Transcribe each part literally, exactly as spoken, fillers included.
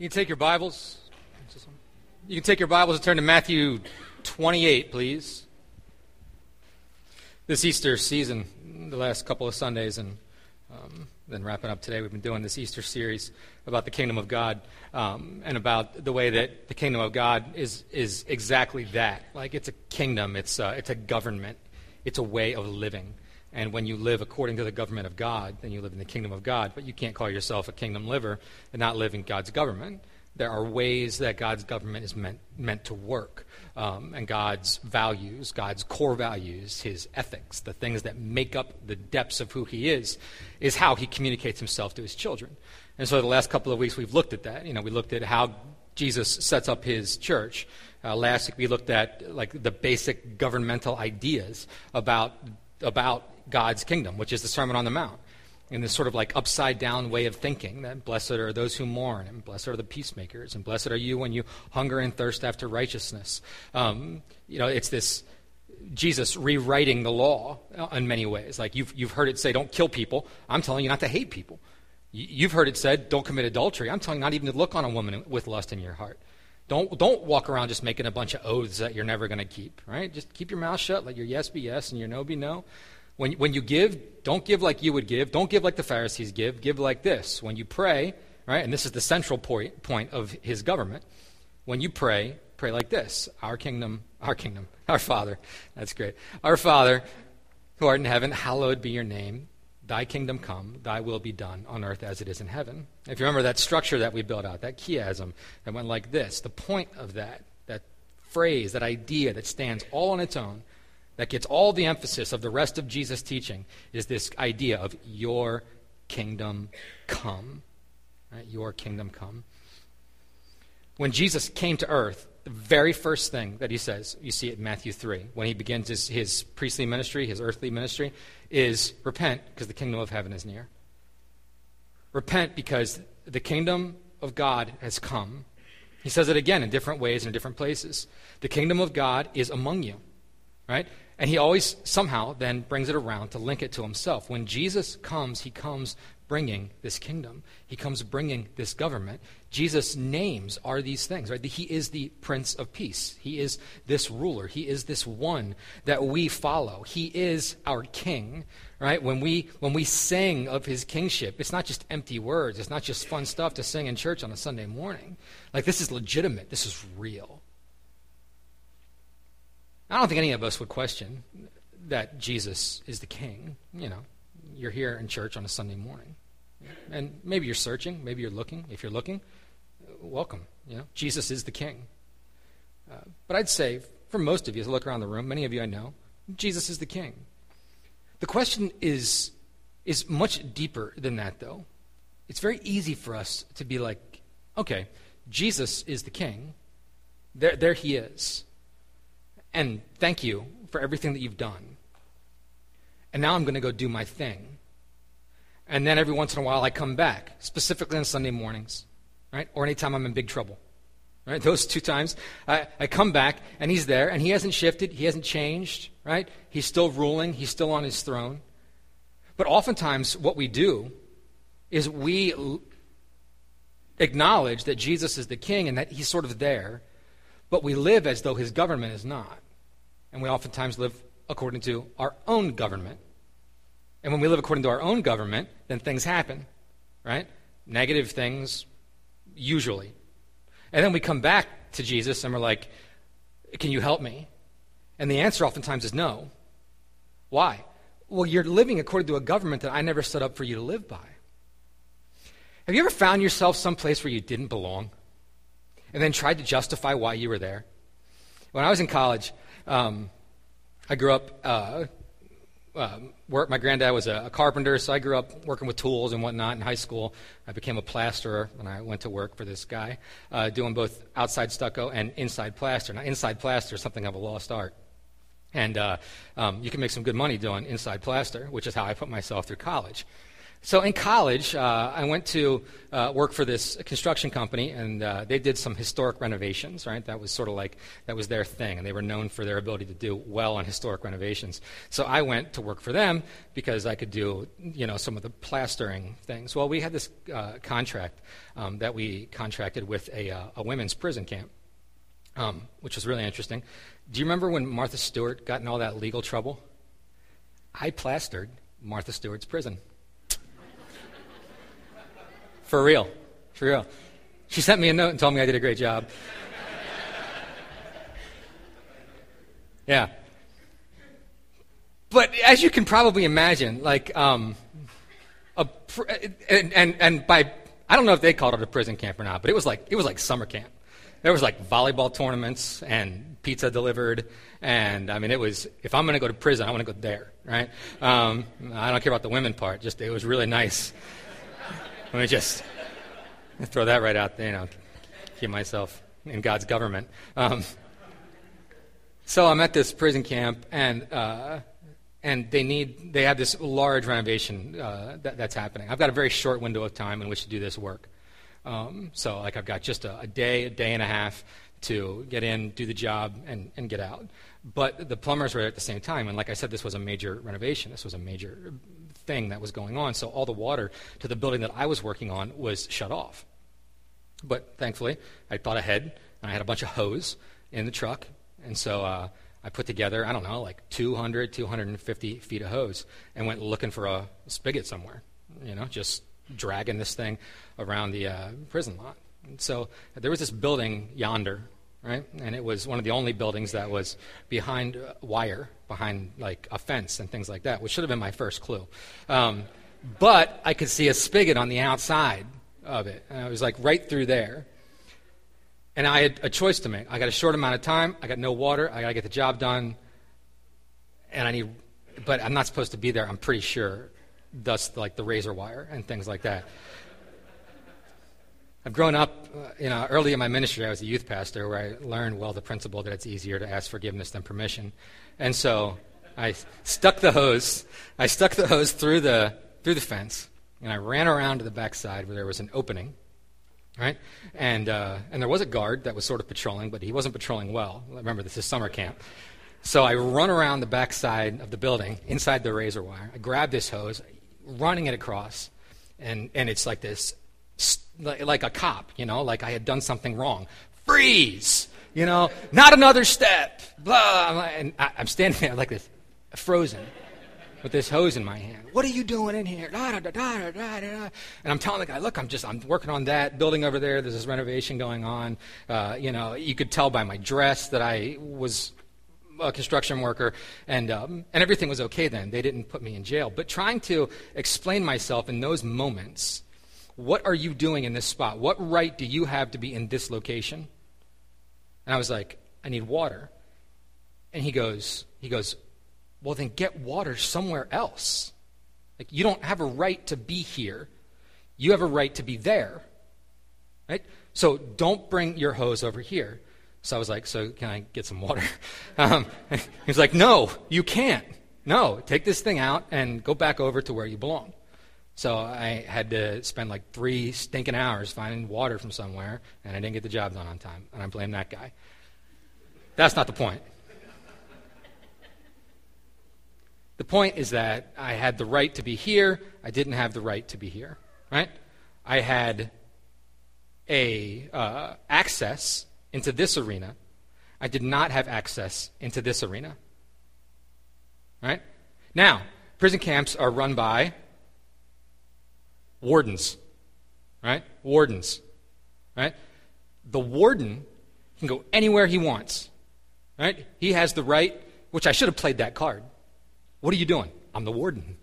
You can take your Bibles. You can take your Bibles and turn to Matthew twenty-eight, please. This Easter season, the last couple of Sundays, and um, then wrapping up today, we've been doing this Easter series about the kingdom of God um, and about the way that the kingdom of God is is exactly that. Like it's a kingdom, it's uh, it's a government, it's a way of living. And when you live according to the government of God, then you live in the kingdom of God. But you can't call yourself a kingdom liver and not live in God's government. There are ways that God's government is meant meant to work. Um, and God's values, God's core values, his ethics, the things that make up the depths of who he is, is how he communicates himself to his children. And so the last couple of weeks we've looked at that. You know, we looked at how Jesus sets up his church. Uh, last week we looked at like the basic governmental ideas about about God's kingdom, which is the Sermon on the Mount, in this sort of like upside down way of thinking that blessed are those who mourn, and blessed are the peacemakers, and blessed are you when you hunger and thirst after righteousness. Um, you know, it's this Jesus rewriting the law in many ways. Like you've you've heard it say, don't kill people. I'm telling you not to hate people. You've heard it said, don't commit adultery. I'm telling you not even to look on a woman with lust in your heart. Don't don't walk around just making a bunch of oaths that you're never going to keep, right? Just keep your mouth shut, let your yes be yes and your no be no. When when you give, don't give like you would give. Don't give like the Pharisees give. Give like this. When you pray, right, and this is the central point, point of his government, when you pray, pray like this. Our kingdom, our kingdom, our Father. That's great. Our Father, who art in heaven, hallowed be your name. Thy kingdom come, thy will be done on earth as it is in heaven. If you remember that structure that we built out, that chiasm that went like this, the point of that, that phrase, that idea that stands all on its own, that gets all the emphasis of the rest of Jesus' teaching, is this idea of your kingdom come. Right? Your kingdom come. When Jesus came to earth, the very first thing that he says, you see it in Matthew three, when he begins his, his priestly ministry, his earthly ministry, is repent because the kingdom of heaven is near. Repent because the kingdom of God has come. He says it again in different ways and in different places. The kingdom of God is among you, right? And he always somehow then brings it around to link it to himself. When Jesus comes, he comes bringing this kingdom. He comes bringing this government. Jesus' names are these things, right? He is the Prince of Peace. He is this ruler. He is this one that we follow. He is our king, right? When we when we sing of his kingship, it's not just empty words. It's not just fun stuff to sing in church on a Sunday morning. Like this is legitimate. This is real. I don't think any of us would question that Jesus is the king. You know, you're here in church on a Sunday morning. And maybe you're searching, maybe you're looking. If you're looking, welcome. You know, Jesus is the king. Uh, but I'd say, for most of you, as I look around the room, many of you I know, Jesus is the king. The question is, is much deeper than that, though. It's very easy for us to be like, okay, Jesus is the king. There, there he is. And thank you for everything that you've done. And now I'm going to go do my thing. And then every once in a while I come back, specifically on Sunday mornings, right? Or anytime I'm in big trouble, right? Those two times I, I come back and he's there and he hasn't shifted, he hasn't changed, right? He's still ruling, he's still on his throne. But oftentimes what we do is we l- acknowledge that Jesus is the king and that he's sort of there, but we live as though his government is not. And we oftentimes live according to our own government. And when we live according to our own government, then things happen, right? Negative things, usually. And then we come back to Jesus and we're like, can you help me? And the answer oftentimes is no. Why? Well, you're living according to a government that I never set up for you to live by. Have you ever found yourself someplace where you didn't belong and then tried to justify why you were there? When I was in college, um, I grew up... Uh, Uh, work, my granddad was a, a carpenter, so I grew up working with tools and whatnot in high school. I became a plasterer when I went to work for this guy, uh, doing both outside stucco and inside plaster. Now, inside plaster is something of a lost art. And uh, um, you can make some good money doing inside plaster, which is how I put myself through college. So in college, uh, I went to uh, work for this construction company, and uh, they did some historic renovations, right? That was sort of like, that was their thing, and they were known for their ability to do well on historic renovations. So I went to work for them because I could do, you know, some of the plastering things. Well, we had this uh, contract um, that we contracted with a, uh, a women's prison camp, um, which was really interesting. Do you remember when Martha Stewart got in all that legal trouble? I plastered Martha Stewart's prison. For real. For real. She sent me a note and told me I did a great job. Yeah. But as you can probably imagine, like, um, a pr- and, and, and by, I don't know if they called it a prison camp or not, but it was like, it was like summer camp. There was like volleyball tournaments and pizza delivered, and I mean, it was, if I'm going to go to prison, I want to go there, right? Um, I don't care about the women part, just, it was really nice. Let me just throw that right out there, you know, keep myself in God's government. Um, so I'm at this prison camp, and uh, and they need, they have this large renovation uh, that, that's happening. I've got a very short window of time in which to do this work. Um, so, like, I've got just a, a day, a day and a half to get in, do the job, and, and get out. But the plumbers were there at the same time, and like I said, this was a major renovation. This was a major thing that was going on, so all the water to the building that I was working on was shut off. But thankfully, I thought ahead, and I had a bunch of hose in the truck, and so uh, I put together, I don't know, like two hundred, two hundred fifty feet of hose, and went looking for a spigot somewhere, you know, just dragging this thing around the uh, prison lot. And so there was this building yonder, right? And it was one of the only buildings that was behind uh, wire, behind like a fence and things like that, which should have been my first clue. Um, but I could see a spigot on the outside of it. And I was like right through there. And I had a choice to make. I got a short amount of time. I got no water. I got to get the job done. And I need, but I'm not supposed to be there, I'm pretty sure. Thus, like the razor wire and things like that. I've grown up, uh, you know, early in my ministry, I was a youth pastor where I learned, well, the principle that it's easier to ask forgiveness than permission. And so I stuck the hose, I stuck the hose through the through the fence, and I ran around to the backside where there was an opening, right? And uh, and there was a guard that was sort of patrolling, but he wasn't patrolling well. Remember, this is summer camp. So I run around the backside of the building, inside the razor wire. I grab this hose, running it across, and, and it's like this, like a cop, you know, like I had done something wrong. Freeze! You know, not another step! Blah! And I, I'm standing there like this, frozen, with this hose in my hand. What are you doing in here? Da, da, da, da, da, da, da. And I'm telling the guy, look, I'm just, I'm working on that building over there. There's this renovation going on. Uh, you know, you could tell by my dress that I was a construction worker, and um, and everything was okay then. They didn't put me in jail. But trying to explain myself in those moments, what are you doing in this spot? What right do you have to be in this location? And I was like, I need water. And he goes, he goes, well, then get water somewhere else. Like, you don't have a right to be here. You have a right to be there. Right? So don't bring your hose over here. So I was like, so can I get some water? Um, he was like, no, you can't. No, take this thing out and go back over to where you belong. So I had to spend like three stinking hours finding water from somewhere, and I didn't get the job done on time, and I blame that guy. That's not the point. The point is that I had the right to be here. I didn't have the right to be here, right? I had a uh, access into this arena. I did not have access into this arena. Right? Now, prison camps are run by wardens. Right? Wardens. Right? The warden can go anywhere he wants. Right? He has the right, which I should have played that card. What are you doing? I'm the warden.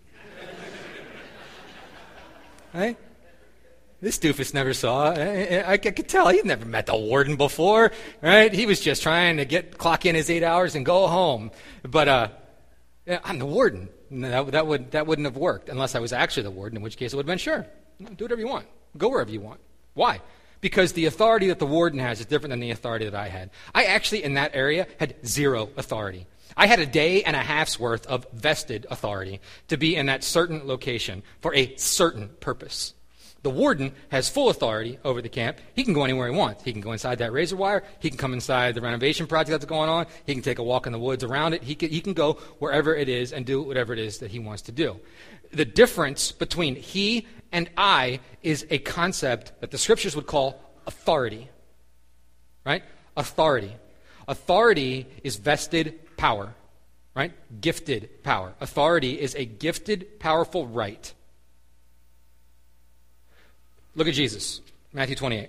Right? This doofus never saw. I, I could tell he'd never met the warden before, right? He was just trying to get clock in his eight hours and go home. But uh, yeah, I'm the warden. That, that would that wouldn't have worked unless I was actually the warden. In which case, it would have been sure, do whatever you want, go wherever you want. Why? Because the authority that the warden has is different than the authority that I had. I actually, in that area, had zero authority. I had a day and a half's worth of vested authority to be in that certain location for a certain purpose. The warden has full authority over the camp. He can go anywhere he wants. He can go inside that razor wire. He can come inside the renovation project that's going on. He can take a walk in the woods around it. He can, he can go wherever it is and do whatever it is that he wants to do. The difference between he and I is a concept that the scriptures would call authority. Right? Authority. Authority is vested power. Right? Gifted power. Authority is a gifted, powerful right. Look at Jesus, Matthew twenty-eight.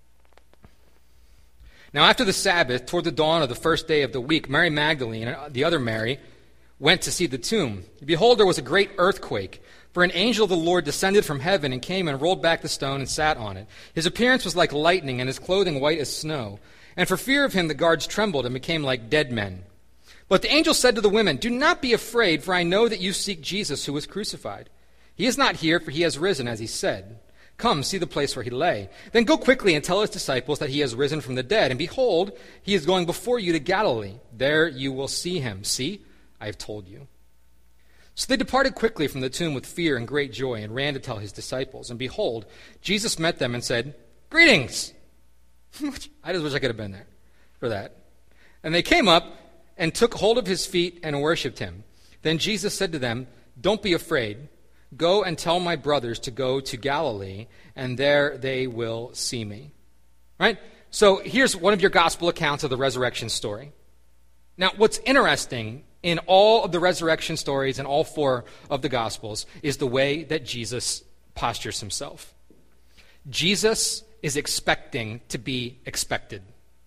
Now after the Sabbath, toward the dawn of the first day of the week, Mary Magdalene and the other Mary went to see the tomb. Behold, there was a great earthquake, for an angel of the Lord descended from heaven and came and rolled back the stone and sat on it. His appearance was like lightning, and his clothing white as snow. And for fear of him the guards trembled and became like dead men. But the angel said to the women, "Do not be afraid, for I know that you seek Jesus who was crucified. He is not here, for he has risen, as he said. Come, see the place where he lay. Then go quickly and tell his disciples that he has risen from the dead. And behold, he is going before you to Galilee. There you will see him. See, I have told you." So they departed quickly from the tomb with fear and great joy and ran to tell his disciples. And behold, Jesus met them and said, "Greetings." I just wish I could have been there for that. And they came up and took hold of his feet and worshipped him. Then Jesus said to them, "Don't be afraid. Go and tell my brothers to go to Galilee, and there they will see me." Right? So here's one of your gospel accounts of the resurrection story. Now, what's interesting in all of the resurrection stories and all four of the gospels is the way that Jesus postures himself. Jesus is expecting to be expected.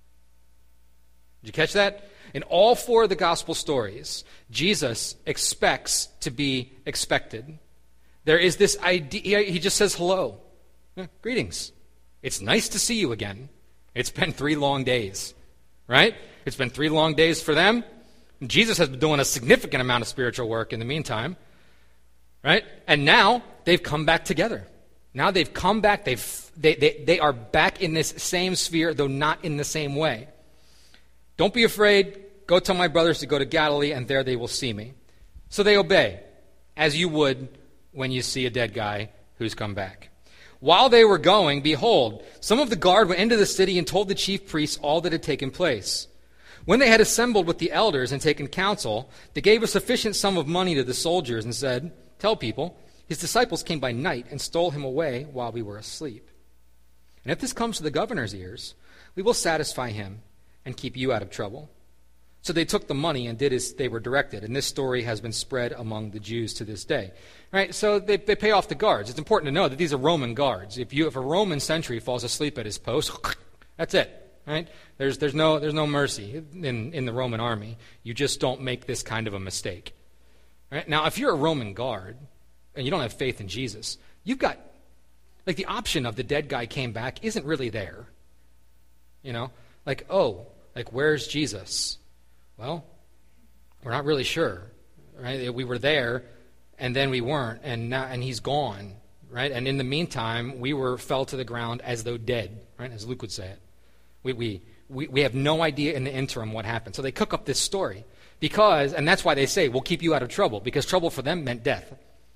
Did you catch that? In all four of the gospel stories, Jesus expects to be expected. There is this idea, he just says hello. Yeah, greetings. It's nice to see you again. It's been three long days, right? It's been three long days for them. Jesus has been doing a significant amount of spiritual work in the meantime, right? And now they've come back together. Now they've come back, they've, they, they, they are back in this same sphere, though not in the same way. "Don't be afraid. Go tell my brothers to go to Galilee, and there they will see me." So they obey, as you would when you see a dead guy who's come back. While they were going, behold, some of the guard went into the city and told the chief priests all that had taken place. When they had assembled with the elders and taken counsel, they gave a sufficient sum of money to the soldiers and said, "Tell people, his disciples came by night and stole him away while we were asleep. And if this comes to the governor's ears, we will satisfy him and keep you out of trouble." So they took the money and did as they were directed, and this story has been spread among the Jews to this day. Right? So they, they pay off the guards. It's important to know that these are Roman guards. If you if a Roman sentry falls asleep at his post, that's it. Right? There's there's no there's no mercy in, in the Roman army. You just don't make this kind of a mistake. Right? Now, if you're a Roman guard and you don't have faith in Jesus, you've got like the option of the dead guy came back isn't really there. You know, like oh, like where's Jesus? Well, we're not really sure, right? We were there, and then we weren't, and now, and he's gone, right? And in the meantime, we were fell to the ground as though dead, right? As Luke would say it. We we we, we have no idea in the interim what happened. So they cook up this story because, and that's why they say, "We'll keep you out of trouble," because trouble for them meant death,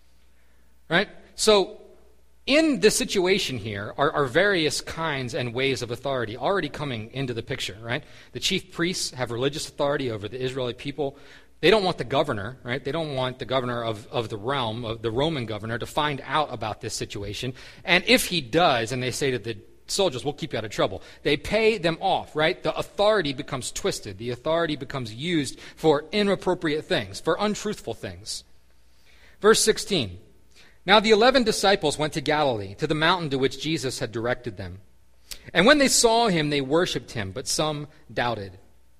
right? So in this situation here are, are various kinds and ways of authority already coming into the picture, right? The chief priests have religious authority over the Israeli people. They don't want the governor, right? They don't want the governor of, of the realm, of the Roman governor, to find out about this situation. And if he does, and they say to the soldiers, "We'll keep you out of trouble," they pay them off, right? The authority becomes twisted. The authority becomes used for inappropriate things, for untruthful things. Verse sixteen. Now the eleven disciples went to Galilee, to the mountain to which Jesus had directed them. And when they saw him, they worshipped him, but some doubted.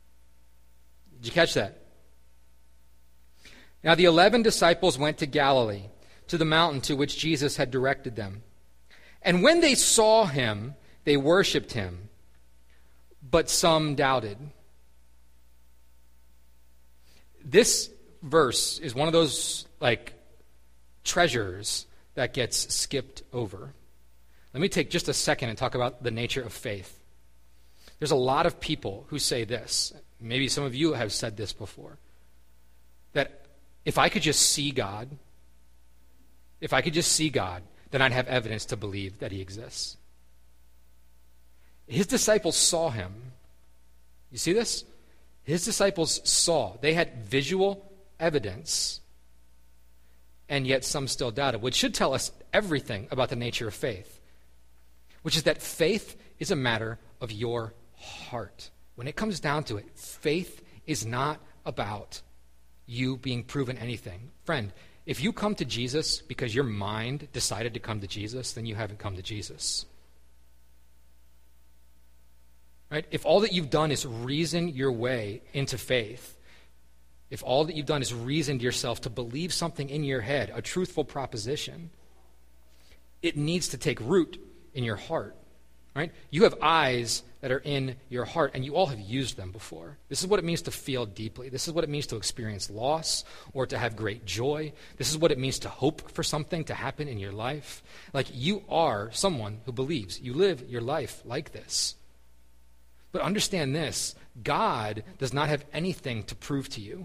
Did you catch that? Now the eleven disciples went to Galilee, to the mountain to which Jesus had directed them. And when they saw him, they worshipped him, but some doubted. This verse is one of those, like, treasures that gets skipped over. Let me take just a second and talk about the nature of faith. There's a lot of people who say this. Maybe some of you have said this before. that if I could just see God, if I could just see God, then I'd have evidence to believe that he exists. His disciples saw him. You see this? His disciples saw. They had visual evidence, and yet some still doubted, which should tell us everything about the nature of faith, which is that faith is a matter of your heart. When it comes down to it, faith is not about you being proven anything. Friend, if you come to Jesus because your mind decided to come to Jesus, then you haven't come to Jesus. Right? If all that you've done is reason your way into faith, if all that you've done is reasoned yourself to believe something in your head, a truthful proposition, it needs to take root in your heart. Right? You have eyes that are in your heart, and you all have used them before. This is what it means to feel deeply. This is what it means to experience loss or to have great joy. This is what it means to hope for something to happen in your life. Like, you are someone who believes. You live your life like this. But understand this, God does not have anything to prove to you.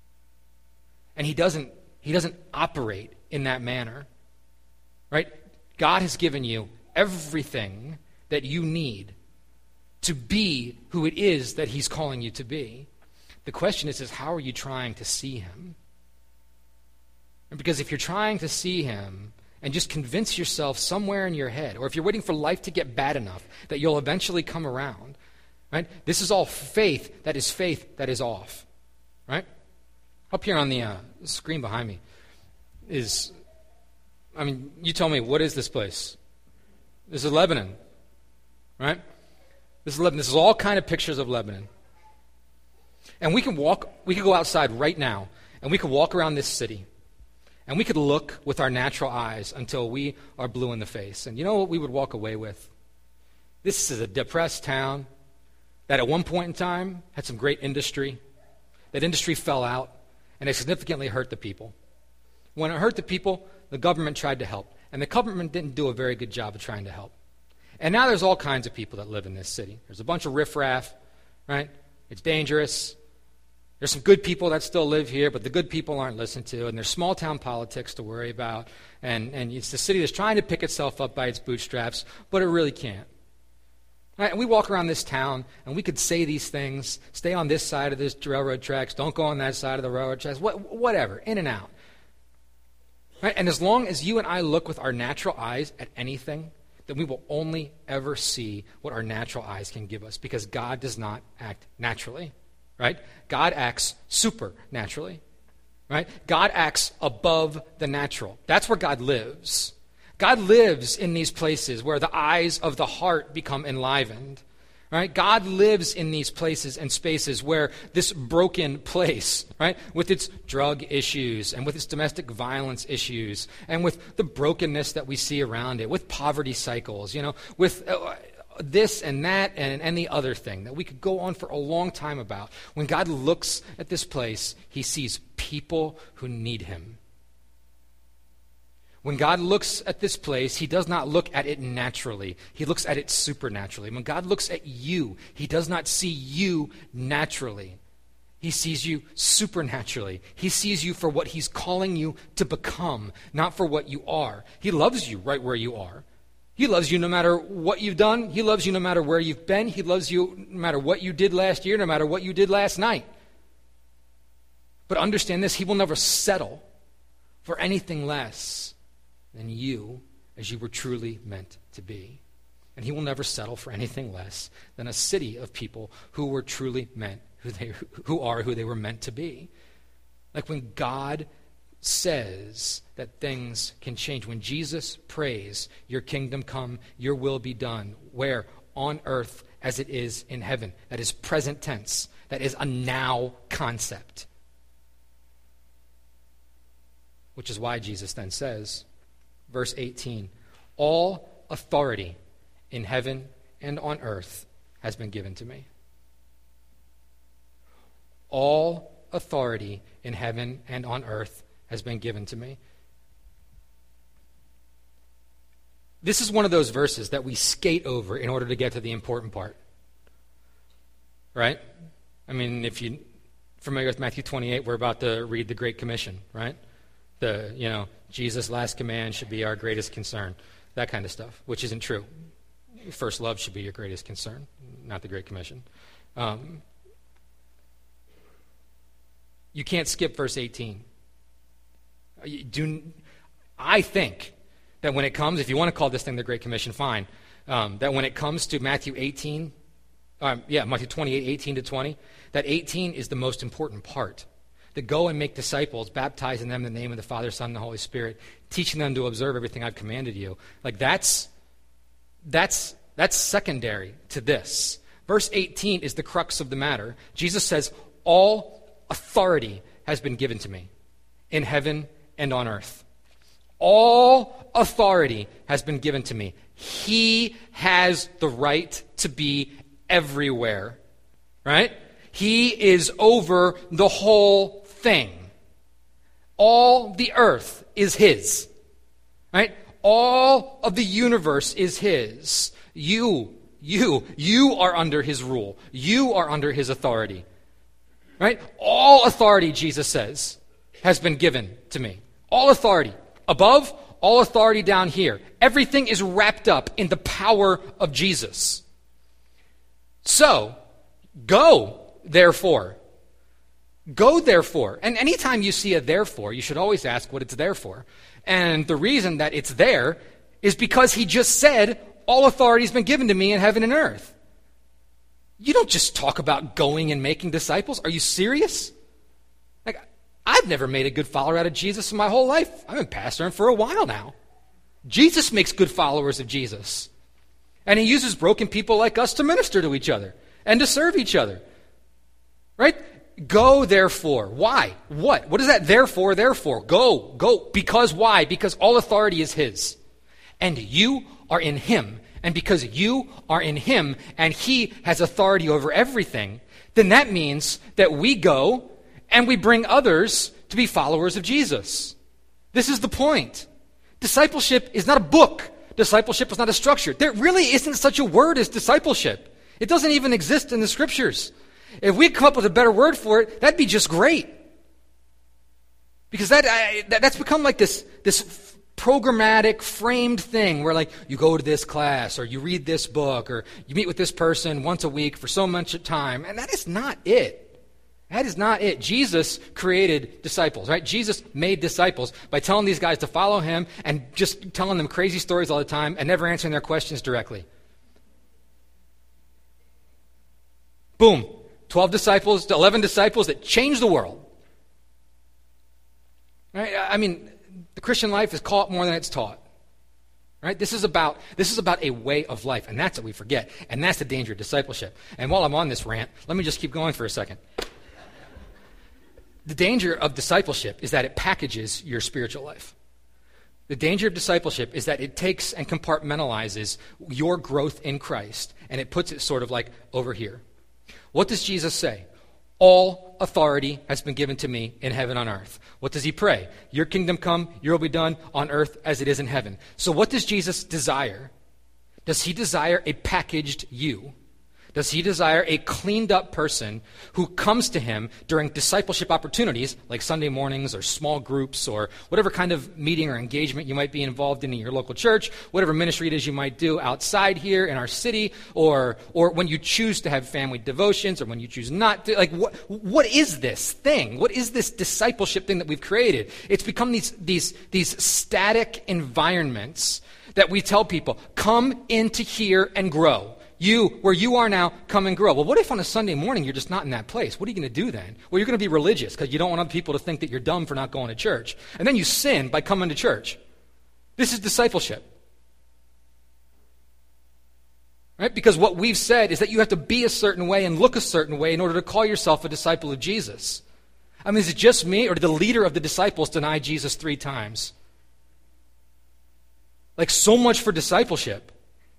And he doesn't, he doesn't operate in that manner. Right? God has given you everything that you need to be who it is that he's calling you to be. The question is, is how are you trying to see him? And because if you're trying to see him and just convince yourself somewhere in your head, or if you're waiting for life to get bad enough that you'll eventually come around, right? This is all faith that is faith that is off, right? Up here on the uh, screen behind me is, I mean, you tell me, what is this place? This is Lebanon, right? This is Lebanon. This is all kind of pictures of Lebanon. And we can walk, we could go outside right now, and we could walk around this city, and we could look with our natural eyes until we are blue in the face. And you know what we would walk away with? This is a depressed town that at one point in time had some great industry. That industry fell out, and it significantly hurt the people. When it hurt the people, the government tried to help, and the government didn't do a very good job of trying to help. And now there's all kinds of people that live in this city. There's a bunch of riffraff, right? It's dangerous. There's some good people that still live here, but the good people aren't listened to, and there's small-town politics to worry about, and, and it's the city that's trying to pick itself up by its bootstraps, but it really can't. Right? And we walk around this town, and we could say these things, stay on this side of this railroad tracks, don't go on that side of the railroad tracks, what, whatever, in and out. Right? And as long as you and I look with our natural eyes at anything, then we will only ever see what our natural eyes can give us, because God does not act naturally, right? God acts supernaturally, right? God acts above the natural. That's where God lives. God lives in these places where the eyes of the heart become enlivened, right? God lives in these places and spaces where this broken place, right, with its drug issues and with its domestic violence issues and with the brokenness that we see around it, with poverty cycles, you know, with uh, this and that and, and the other thing that we could go on for a long time about. When God looks at this place, he sees people who need him. When God looks at this place, he does not look at it naturally. He looks at it supernaturally. When God looks at you, he does not see you naturally. He sees you supernaturally. He sees you for what he's calling you to become, not for what you are. He loves you right where you are. He loves you no matter what you've done. He loves you no matter where you've been. He loves you no matter what you did last year, no matter what you did last night. But understand this, he will never settle for anything less than you as you were truly meant to be. And he will never settle for anything less than a city of people who were truly meant, who they who are who they were meant to be. Like when God says that things can change, when Jesus prays, your kingdom come, your will be done, where? On earth as it is in heaven. That is present tense. That is a now concept. Which is why Jesus then says, verse eighteen, all authority in heaven and on earth has been given to me. All authority in heaven and on earth has been given to me. This is one of those verses that we skate over in order to get to the important part. Right? I mean, if you familiar with Matthew twenty-eight? We're about to read the Great Commission, right? The, you know, Jesus' last command should be our greatest concern. That kind of stuff, which isn't true. First love should be your greatest concern, not the Great Commission. Um, you can't skip verse eighteen. You do, I think that when it comes, if you want to call this thing the Great Commission, fine. Um, that when it comes to Matthew eighteen, um, yeah, Matthew twenty-eight, eighteen to twenty, that eighteen is the most important part. To go and make disciples, baptizing them in the name of the Father, Son, and the Holy Spirit, teaching them to observe everything I've commanded you. Like that's that's that's secondary to this. Verse eighteen is the crux of the matter. Jesus says, all authority has been given to me in heaven and on earth. All authority has been given to me. He has the right to be everywhere, right? He is over the whole thing. All the earth is his, right? All of the universe is his. You, you, you are under his rule. You are under his authority, right? All authority, Jesus says, has been given to me. All authority above, all authority down here. Everything is wrapped up in the power of Jesus. So, go, therefore. Go, therefore. And anytime you see a therefore, you should always ask what it's there for. And the reason that it's there is because he just said, all authority has been given to me in heaven and earth. You don't just talk about going and making disciples. Are you serious? Like, I've never made a good follower out of Jesus in my whole life. I've been pastoring for a while now. Jesus makes good followers of Jesus. And he uses broken people like us to minister to each other and to serve each other. Right? Go, therefore. Why? What? What is that therefore, therefore? Go, go. Because why? Because all authority is his. And you are in him. And because you are in him and he has authority over everything, then that means that we go and we bring others to be followers of Jesus. This is the point. Discipleship is not a book. Discipleship is not a structure. There really isn't such a word as discipleship. It doesn't even exist in the scriptures. If we come up with a better word for it, that'd be just great. Because that, I, that that's become like this, this programmatic, framed thing where like you go to this class or you read this book or you meet with this person once a week for so much time. And that is not it. That is not it. Jesus created disciples, right? Jesus made disciples by telling these guys to follow him and just telling them crazy stories all the time and never answering their questions directly. Boom. twelve disciples, eleven disciples that changed the world. Right? I mean, the Christian life is caught more than it's taught. Right? This is about this is about a way of life, and that's what we forget. And that's the danger of discipleship. And while I'm on this rant, let me just keep going for a second. The danger of discipleship is that it packages your spiritual life. The danger of discipleship is that it takes and compartmentalizes your growth in Christ, and it puts it sort of like over here. What does Jesus say? All authority has been given to me in heaven and on earth. What does he pray? Your kingdom come, your will be done on earth as it is in heaven. So what does Jesus desire? Does he desire a packaged you? Does he desire a cleaned up person who comes to him during discipleship opportunities like Sunday mornings or small groups or whatever kind of meeting or engagement you might be involved in in your local church, whatever ministry it is you might do outside here in our city, or or when you choose to have family devotions or when you choose not to? Like, what what is this thing? What is this discipleship thing that we've created? It's become these these these static environments that we tell people, come into here and grow. You, where you are now, come and grow. Well, what if on a Sunday morning you're just not in that place? What are you going to do then? Well, you're going to be religious because you don't want other people to think that you're dumb for not going to church. And then you sin by coming to church. This is discipleship. Right? Because what we've said is that you have to be a certain way and look a certain way in order to call yourself a disciple of Jesus. I mean, is it just me, or did the leader of the disciples deny Jesus three times? Like, so much for discipleship.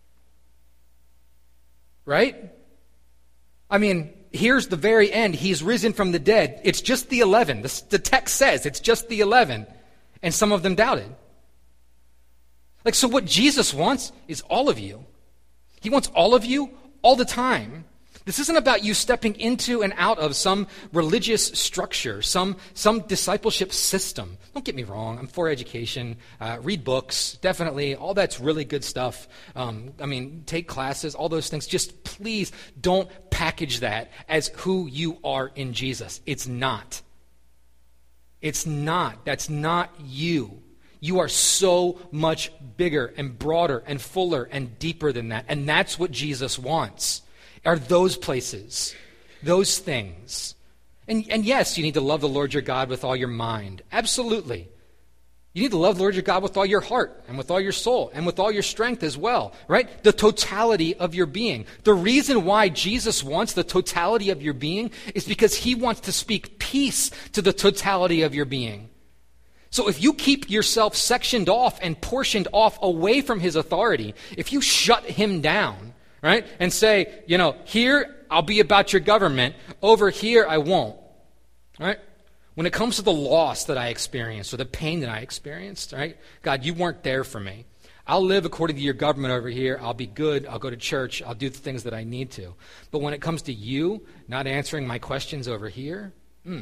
Right? I mean, here's the very end. He's risen from the dead. It's just the eleven. The, the text says it's just the eleven. And some of them doubted. Like, so what Jesus wants is all of you. He wants all of you all the time. This isn't about you stepping into and out of some religious structure, some, some discipleship system. Don't get me wrong. I'm for education. Uh, read books, definitely. All that's really good stuff. Um, I mean, take classes, all those things. Just please don't package that as who you are in Jesus. It's not. It's not. That's not you. You are so much bigger and broader and fuller and deeper than that. And that's what Jesus wants, are those places, those things. And, and yes, you need to love the Lord your God with all your mind. Absolutely. You need to love the Lord your God with all your heart and with all your soul and with all your strength as well, right? The totality of your being. The reason why Jesus wants the totality of your being is because he wants to speak peace to the totality of your being. So if you keep yourself sectioned off and portioned off away from his authority, if you shut him down, right, and say, you know, here I'll be about your government, over here I won't, right? When it comes to the loss that I experienced or the pain that I experienced, right, God, you weren't there for me. I'll live according to your government over here. I'll be good. I'll go to church. I'll do the things that I need to. But when it comes to you not answering my questions over here, hmm.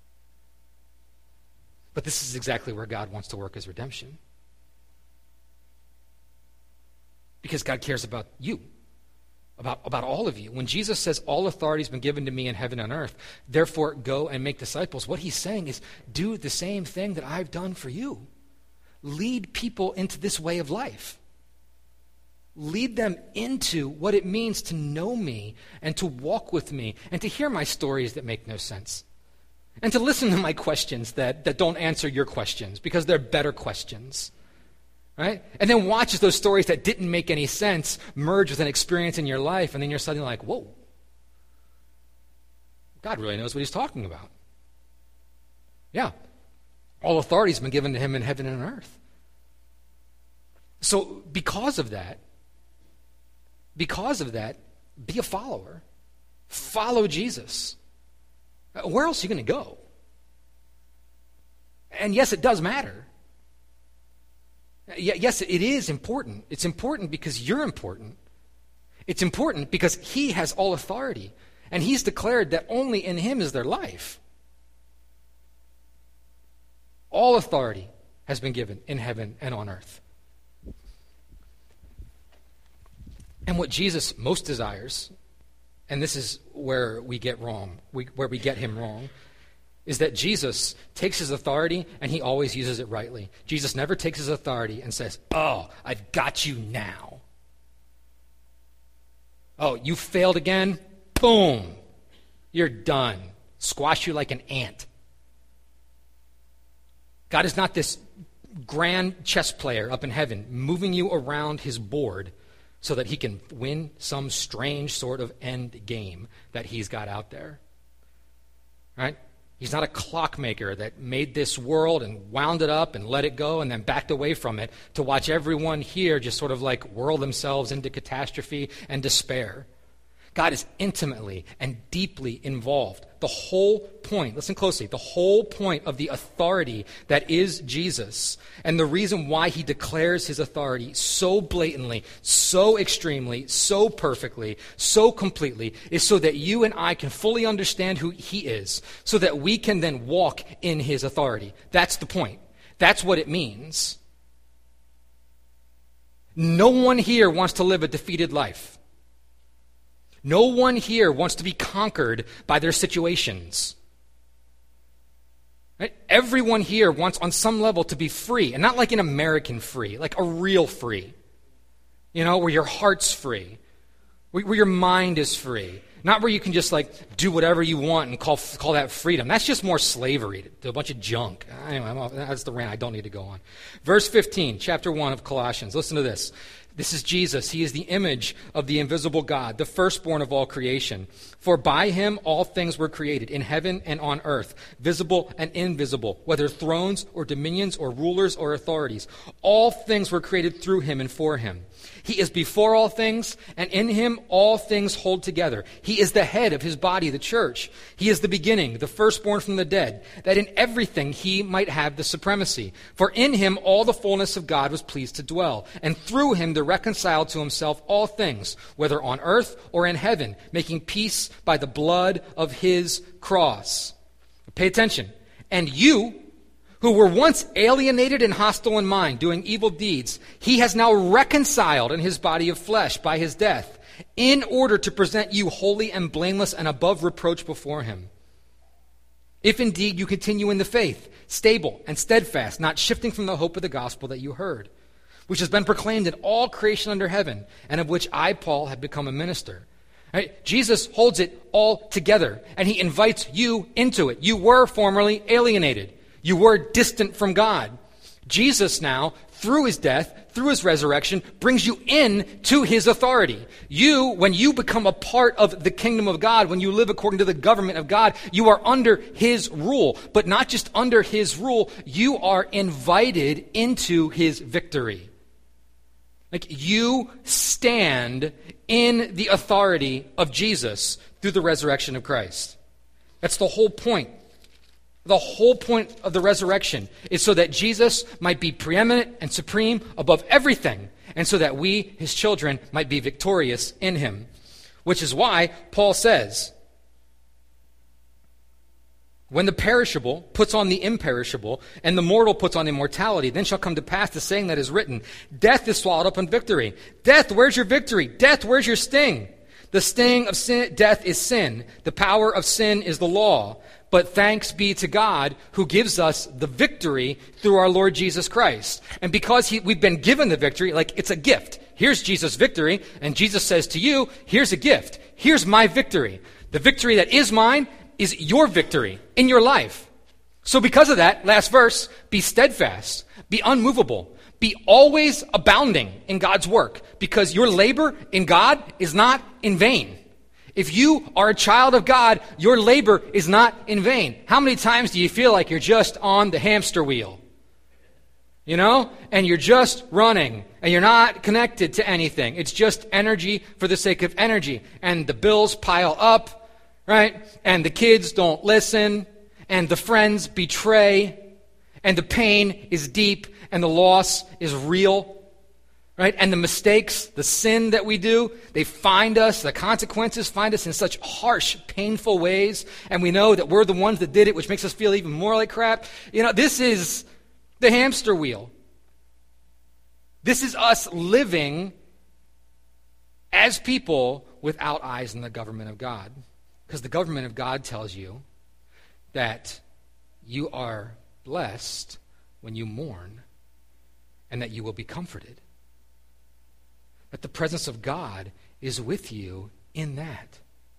But this is exactly where God wants to work his redemption. Because God cares about you, about, about all of you. When Jesus says, all authority has been given to me in heaven and earth, therefore go and make disciples, what he's saying is, do the same thing that I've done for you. Lead people into this way of life. Lead them into what it means to know me and to walk with me and to hear my stories that make no sense. And to listen to my questions that, that don't answer your questions because they're better questions, right? And then watch as those stories that didn't make any sense merge with an experience in your life, and then you're suddenly like, whoa, God really knows what he's talking about. Yeah, all authority has been given to him in heaven and earth. So because of that, because of that, be a follower. Follow Jesus. Where else are you going to go? And yes, it does matter. Yes, it is important. It's important because you're important. It's important because he has all authority. And he's declared that only in him is there life. All authority has been given in heaven and on earth. And what Jesus most desires, and this is where we get wrong, we, where we get him wrong, is that Jesus takes his authority and he always uses it rightly. Jesus never takes his authority and says, oh, I've got you now. Oh, you failed again? Boom. You're done. Squash you like an ant. God is not this grand chess player up in heaven moving you around his board so that he can win some strange sort of end game that he's got out there. Right? He's not a clockmaker that made this world and wound it up and let it go and then backed away from it to watch everyone here just sort of like whirl themselves into catastrophe and despair. God is intimately and deeply involved. The whole point, listen closely, the whole point of the authority that is Jesus, and the reason why he declares his authority so blatantly, so extremely, so perfectly, so completely, is so that you and I can fully understand who he is, so that we can then walk in his authority. That's the point. That's what it means. No one here wants to live a defeated life. No one here wants to be conquered by their situations. Right? Everyone here wants on some level to be free, and not like an American free, like a real free. You know, where your heart's free, where, where your mind is free. Not where you can just like do whatever you want and call call that freedom. That's just more slavery, a bunch of junk. Anyway, I'm off, that's the rant. I don't need to go on. Verse fifteen, chapter one of Colossians. Listen to this. This is Jesus. He is the image of the invisible God, the firstborn of all creation. For by him all things were created, in heaven and on earth, visible and invisible, whether thrones or dominions or rulers or authorities. All things were created through him and for him. He is before all things, and in him all things hold together. He is the head of his body, the church. He is the beginning, the firstborn from the dead, that in everything he might have the supremacy. For in him all the fullness of God was pleased to dwell, and through him the together reconciled to himself all things, whether on earth or in heaven, making peace by the blood of his cross. Pay attention. And you, who were once alienated and hostile in mind, doing evil deeds, he has now reconciled in his body of flesh by his death, in order to present you holy and blameless and above reproach before him. If indeed you continue in the faith, stable and steadfast, not shifting from the hope of the gospel that you heard, which has been proclaimed in all creation under heaven, and of which I, Paul, have become a minister. Right? Jesus holds it all together, and he invites you into it. You were formerly alienated. You were distant from God. Jesus now, through his death, through his resurrection, brings you in to his authority. You, when you become a part of the kingdom of God, when you live according to the government of God, you are under his rule. But not just under his rule, you are invited into his victory. Like, you stand in the authority of Jesus through the resurrection of Christ. That's the whole point. The whole point of the resurrection is so that Jesus might be preeminent and supreme above everything, and so that we, his children, might be victorious in him. Which is why Paul says, when the perishable puts on the imperishable, and the mortal puts on immortality, then shall come to pass the saying that is written, death is swallowed up in victory. Death, where's your victory? Death, where's your sting? The sting of sin, death is sin. The power of sin is the law. But thanks be to God who gives us the victory through our Lord Jesus Christ. And because he, we've been given the victory, like it's a gift. Here's Jesus' victory, and Jesus says to you, here's a gift. Here's my victory. The victory that is mine is your victory in your life. So because of that, last verse, be steadfast, be unmovable, be always abounding in God's work, because your labor in God is not in vain. If you are a child of God, your labor is not in vain. How many times do you feel like you're just on the hamster wheel? You know? And you're just running, and you're not connected to anything. It's just energy for the sake of energy. And the bills pile up, right? And the kids don't listen, and the friends betray, and the pain is deep, and the loss is real. Right? And the mistakes, the sin that we do, they find us, the consequences find us in such harsh, painful ways, and we know that we're the ones that did it, which makes us feel even more like crap. You know, this is the hamster wheel. This is us living as people without eyes in the government of God. Because the government of God tells you that you are blessed when you mourn, and that you will be comforted. That the presence of God is with you in that.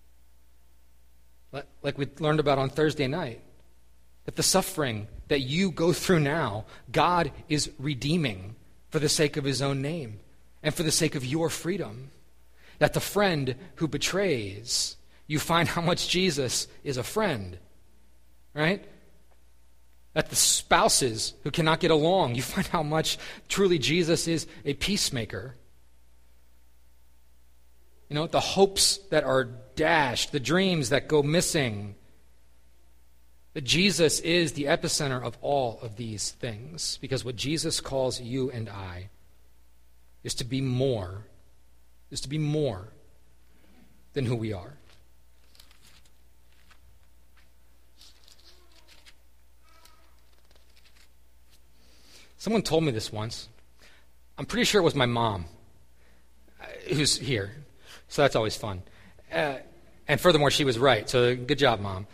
Like we learned about on Thursday night, that the suffering that you go through now, God is redeeming for the sake of his own name and for the sake of your freedom. That the friend who betrays, you find how much Jesus is a friend, right? That the spouses who cannot get along, you find how much truly Jesus is a peacemaker. You know, the hopes that are dashed, the dreams that go missing. That Jesus is the epicenter of all of these things. Because what Jesus calls you and I is to be more, is to be more than who we are. Someone told me this once. I'm pretty sure it was my mom who's here. So that's always fun. Uh, and furthermore, she was right. So good job, Mom.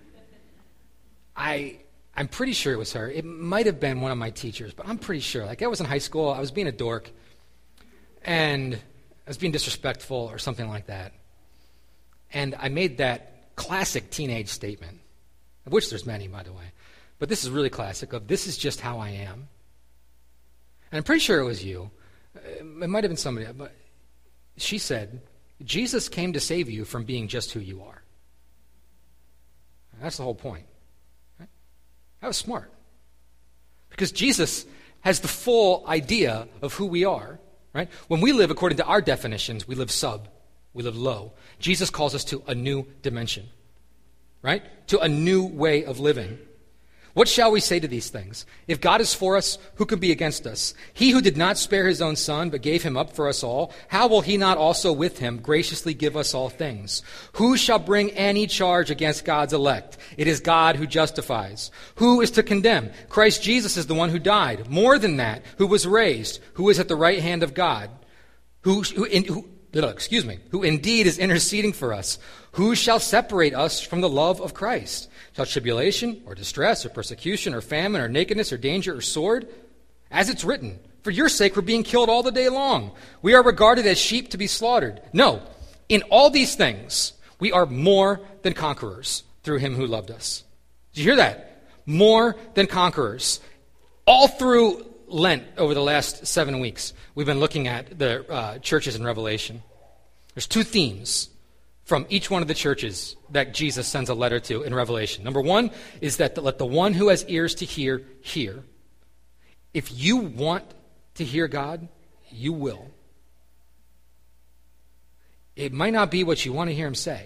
I, I'm pretty sure it was her. It might have been one of my teachers, but I'm pretty sure. Like, I was in high school. I was being a dork. And I was being disrespectful or something like that. And I made that classic teenage statement, of which there's many, by the way. But this is really classic of, this is just how I am. And I'm pretty sure it was you. It might have been somebody, but she said, Jesus came to save you from being just who you are. That's the whole point. Right? That was smart. Because Jesus has the full idea of who we are. Right? When we live according to our definitions, we live sub, we live low. Jesus calls us to a new dimension. Right? To a new way of living. What shall we say to these things? If God is for us, who can be against us? He who did not spare his own son, but gave him up for us all, how will he not also with him graciously give us all things? Who shall bring any charge against God's elect? It is God who justifies. Who is to condemn? Christ Jesus is the one who died. More than that, who was raised, who is at the right hand of God, who, who, in, who excuse me, who indeed is interceding for us. Who shall separate us from the love of Christ? Shall tribulation, or distress, or persecution, or famine, or nakedness, or danger, or sword? As it's written, for your sake we're being killed all the day long. We are regarded as sheep to be slaughtered. No, in all these things we are more than conquerors through him who loved us. Did you hear that? More than conquerors. All through Lent over the last seven weeks, we've been looking at the uh, churches in Revelation. There's two themes from each one of the churches that Jesus sends a letter to in Revelation. Number one is that the, let the one who has ears to hear, hear. If you want to hear God, you will. It might not be what you want to hear him say.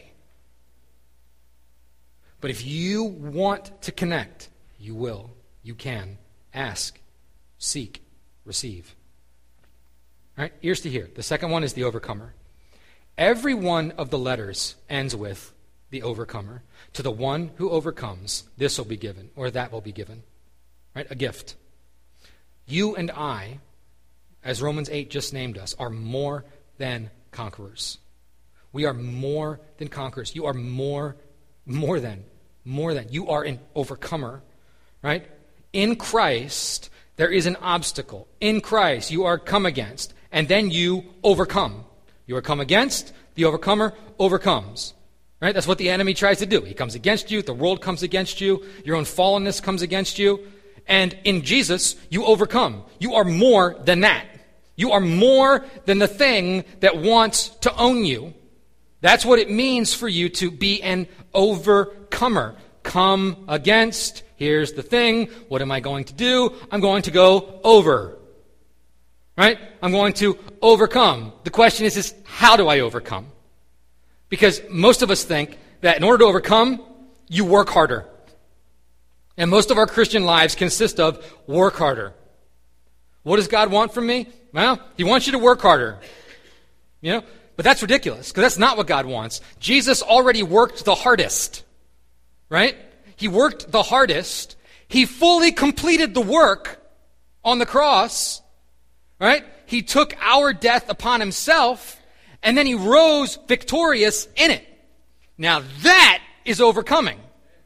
But if you want to connect, you will. You can. Ask, seek, receive. All right, ears to hear. The second one is the overcomer. Every one of the letters ends with the overcomer. To the one who overcomes, this will be given, or that will be given. Right? A gift. You and I, as Romans eight just named us, are more than conquerors. We are more than conquerors. You are more, more than, more than. You are an overcomer, right? In Christ, there is an obstacle. In Christ, you are come against, and then you overcome. You are come against, the overcomer overcomes. Right? That's what the enemy tries to do. He comes against you, the world comes against you, your own fallenness comes against you, and in Jesus, you overcome. You are more than that. You are more than the thing that wants to own you. That's what it means for you to be an overcomer. Come against, here's the thing, what am I going to do? I'm going to go over. Right? I'm going to overcome. The question is, is how do I overcome? Because most of us think that in order to overcome, you work harder. And most of our Christian lives consist of work harder. What does God want from me? Well, he wants you to work harder. You know? But that's ridiculous, because that's not what God wants. Jesus already worked the hardest. Right? He worked the hardest. He fully completed the work on the cross. Right? He took our death upon himself, and then he rose victorious in it. Now that is overcoming.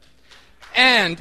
And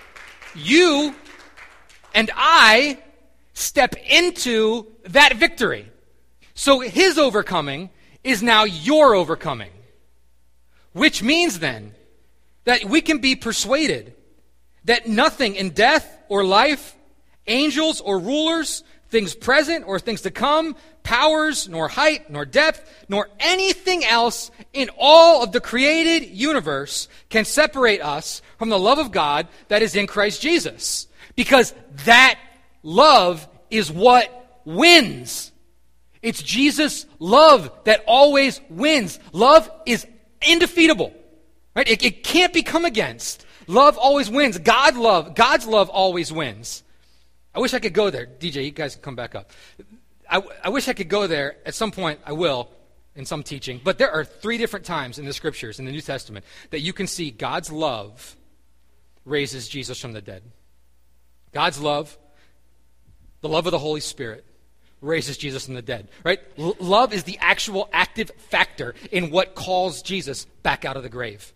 you and I step into that victory. So his overcoming is now your overcoming. Which means then that we can be persuaded that nothing in death or life, angels or rulers, things present or things to come, powers, nor height, nor depth, nor anything else in all of the created universe can separate us from the love of God that is in Christ Jesus. Because that love is what wins. It's Jesus' love that always wins. Love is indefeatable. Right? It, it can't be come against. Love always wins. God love, God's love always wins. I wish I could go there. D J, you guys can come back up. I, I wish I could go there. At some point, I will, in some teaching. But there are three different times in the Scriptures, in the New Testament, that you can see God's love raises Jesus from the dead. God's love, the love of the Holy Spirit, raises Jesus from the dead. Right? L- love is the actual active factor in what calls Jesus back out of the grave.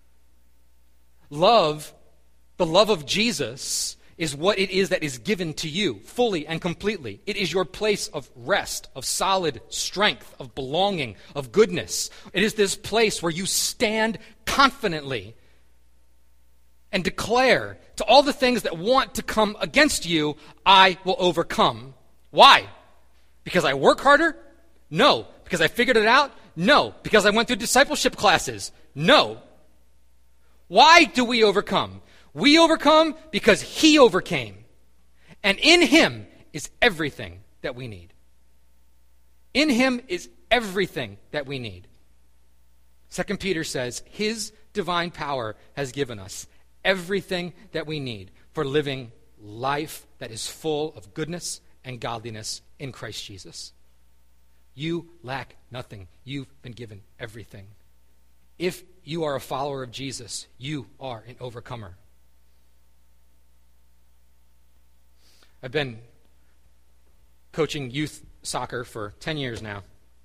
Love, the love of Jesus, is what it is that is given to you fully and completely. It is your place of rest, of solid strength, of belonging, of goodness. It is this place where you stand confidently and declare to all the things that want to come against you, I will overcome. Why? Because I work harder? No. Because I figured it out? No. Because I went through discipleship classes? No. Why do we overcome? We overcome because he overcame. And in him is everything that we need. In him is everything that we need. Second Peter says, his divine power has given us everything that we need for living life that is full of goodness and godliness in Christ Jesus. You lack nothing. You've been given everything. If you are a follower of Jesus, you are an overcomer. I've been coaching youth soccer for ten years now.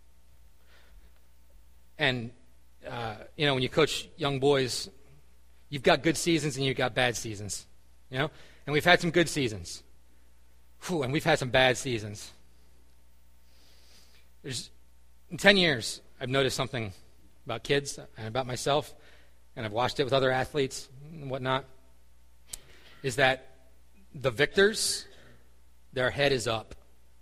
And, uh, you know, when you coach young boys, you've got good seasons and you've got bad seasons, you know? And we've had some good seasons. Whew, and we've had some bad seasons. There's, in ten years, I've noticed something about kids and about myself, and I've watched it with other athletes and whatnot, is that the victors, their head is up.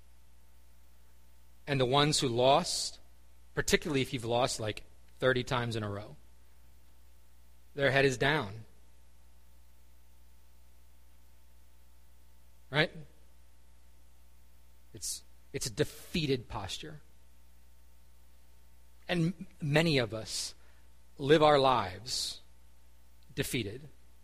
And the ones who lost, particularly if you've lost like thirty times in a row, their head is down. Right? It's, it's a defeated posture. And many of us live our lives defeated.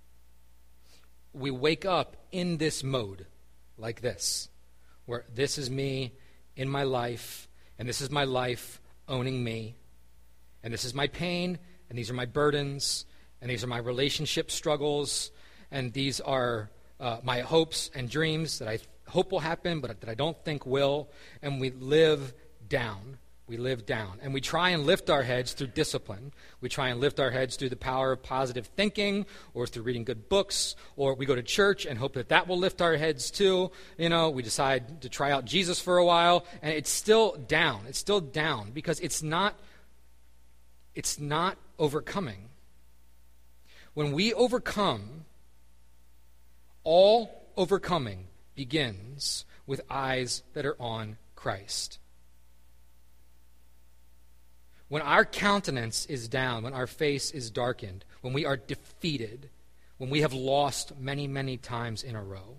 We wake up in this mode like this, where this is me in my life, and this is my life owning me, and this is my pain, and these are my burdens, and these are my relationship struggles, and these are uh, my hopes and dreams that I th- hope will happen, but that I don't think will, and we live down. We live down. And we try and lift our heads through discipline. We try and lift our heads through the power of positive thinking, or through reading good books, or we go to church and hope that that will lift our heads too. You know, we decide to try out Jesus for a while, and it's still down. It's still down because it's not, it's not overcoming. When we overcome, all overcoming begins with eyes that are on Christ. When our countenance is down, when our face is darkened, when we are defeated, when we have lost many, many times in a row,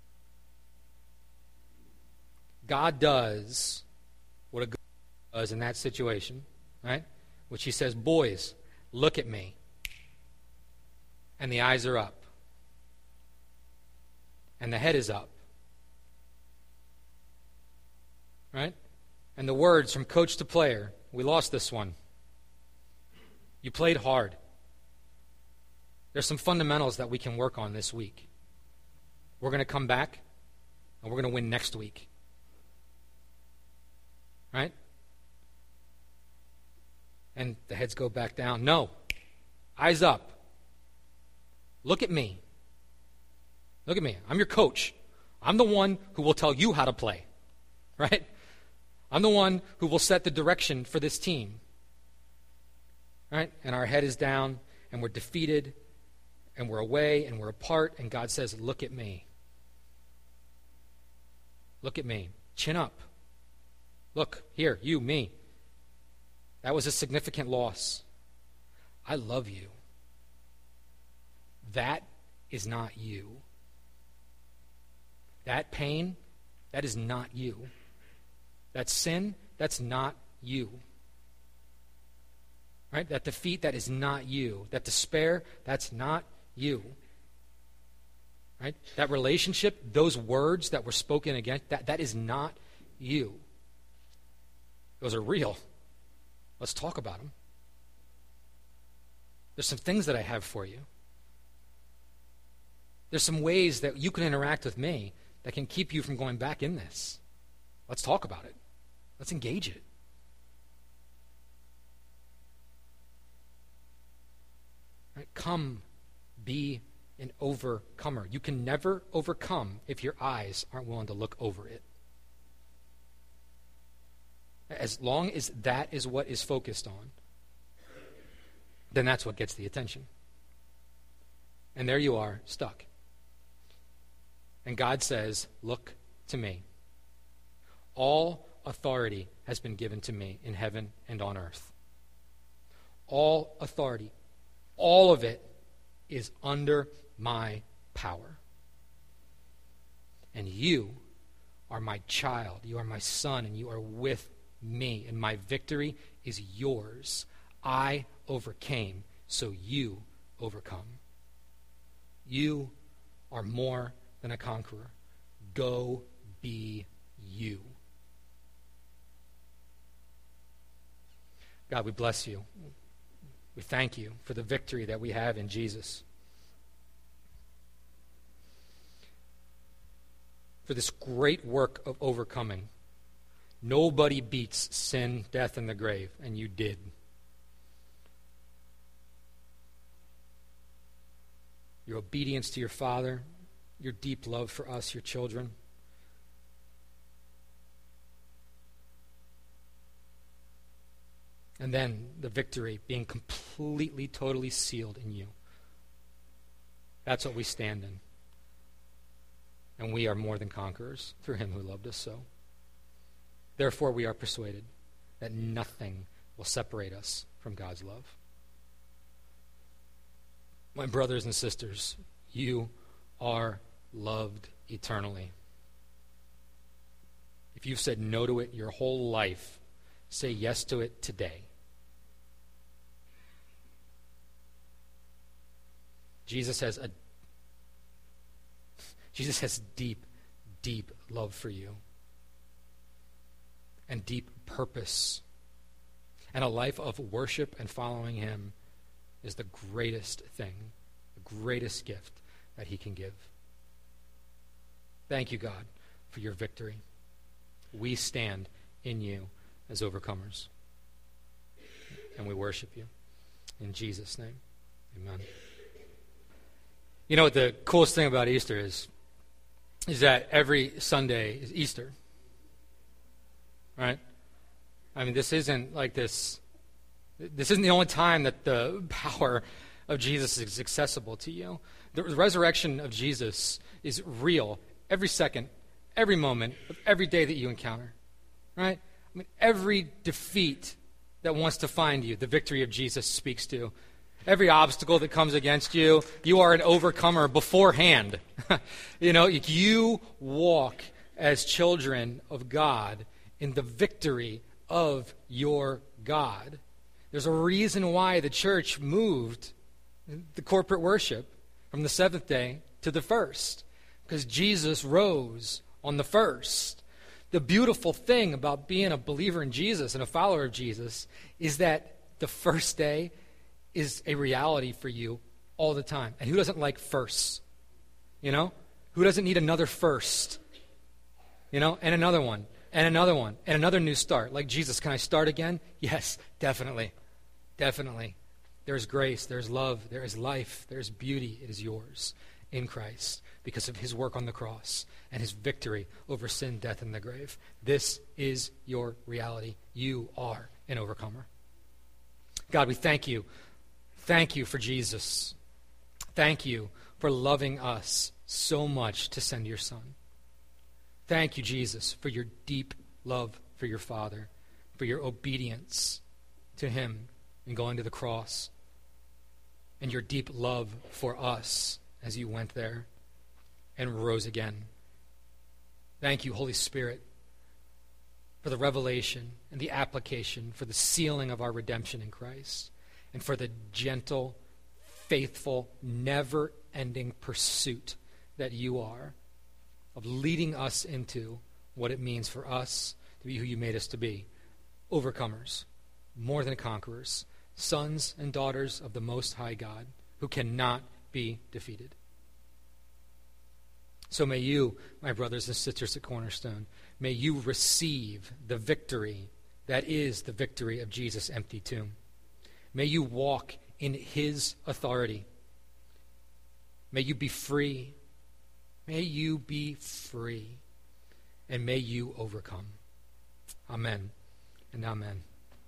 God does what a good God does in that situation, right? Which he says, boys, look at me. And the eyes are up. And the head is up. Right? And the words from coach to player, we lost this one. You played hard. There's some fundamentals that we can work on this week. We're going to come back, and we're going to win next week. Right? And the heads go back down. No. Eyes up. Look at me. Look at me. I'm your coach. I'm the one who will tell you how to play. Right? I'm the one who will set the direction for this team. Right? And our head is down, and we're defeated, and we're away, and we're apart, and God says, look at me. Look at me. Chin up. Look, here, you, me. That was a significant loss. I love you. That is not you. That pain, that is not you. That sin, that's not you. Right? That defeat, that is not you. That despair, that's not you. Right? That relationship, those words that were spoken against, that, that is not you. Those are real. Let's talk about them. There's some things that I have for you. There's some ways that you can interact with me that can keep you from going back in this. Let's talk about it. Let's engage it. Right? Come, be an overcomer. You can never overcome if your eyes aren't willing to look over it. As long as that is what is focused on, then that's what gets the attention. And there you are, stuck. And God says, look to me. All authority has been given to me in heaven and on earth. All authority, all of it is under my power. And you are my child, you are my son, and you are with me, and my victory is yours. I overcame, so you overcome. You are more than a conqueror. Go be you. God, we bless you. We thank you for the victory that we have in Jesus. For this great work of overcoming. Nobody beats sin, death, and the grave, and you did. Your obedience to your Father, your deep love for us, your children. And then the victory being completely, totally sealed in you. That's what we stand in. And we are more than conquerors through him who loved us so. Therefore, we are persuaded that nothing will separate us from God's love. My brothers and sisters, you are loved eternally. If you've said no to it your whole life, say yes to it today. Jesus has a Jesus has deep, deep love for you. And deep purpose. And a life of worship and following him is the greatest thing, the greatest gift that he can give. Thank you, God, for your victory. We stand in you as overcomers. And we worship you. In Jesus' name, amen. You know what the coolest thing about Easter is? Is that every Sunday is Easter. Right? I mean, this isn't like this. This isn't the only time that the power of Jesus is accessible to you. The resurrection of Jesus is real every second, every moment of every day that you encounter. Right? I mean, every defeat that wants to find you, the victory of Jesus speaks to. Every obstacle that comes against you, you are an overcomer beforehand. You know, you walk as children of God in the victory of your God. There's a reason why the church moved the corporate worship from the seventh day to the first, because Jesus rose on the first. The beautiful thing about being a believer in Jesus and a follower of Jesus is that the first day is a reality for you all the time. And who doesn't like firsts? You know? Who doesn't need another first? You know? And another one. And another one. And another new start. Like Jesus, can I start again? Yes, definitely. Definitely. There's grace. There's love. There is life. There's beauty. It is yours in Christ because of his work on the cross and his victory over sin, death, and the grave. This is your reality. You are an overcomer. God, we thank you. Thank you for Jesus. Thank you for loving us so much to send your Son. Thank you, Jesus, for your deep love for your Father, for your obedience to him in going to the cross, and your deep love for us as you went there and rose again. Thank you, Holy Spirit, for the revelation and the application, for the sealing of our redemption in Christ. And for the gentle, faithful, never-ending pursuit that you are of leading us into what it means for us to be who you made us to be. Overcomers, more than conquerors, sons and daughters of the Most High God who cannot be defeated. So may you, my brothers and sisters at Cornerstone, may you receive the victory that is the victory of Jesus' empty tomb. May you walk in his authority. May you be free. May you be free. And may you overcome. Amen and amen.